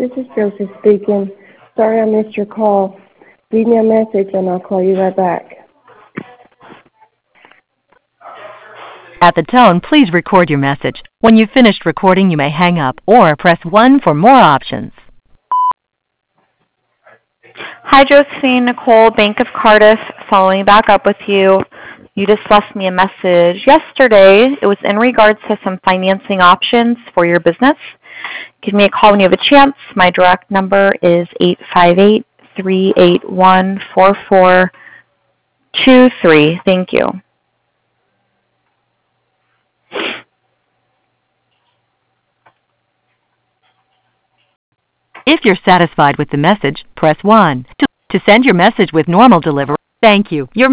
This is Joseph speaking. Sorry I missed your call. Leave me a message and I'll call you right back. At the tone, please record your message. When you've finished recording, you may hang up or press 1 for more options. Hi, Josephine. Nicole, Bank of Cardiff, following back up with you. You just left me a message yesterday. It was in regards to some financing options for your business. Give me a call when you have a chance. My direct number is 858-381-4423. Thank you. If you're satisfied with the message, press 1. To send your message with normal delivery, thank you. Your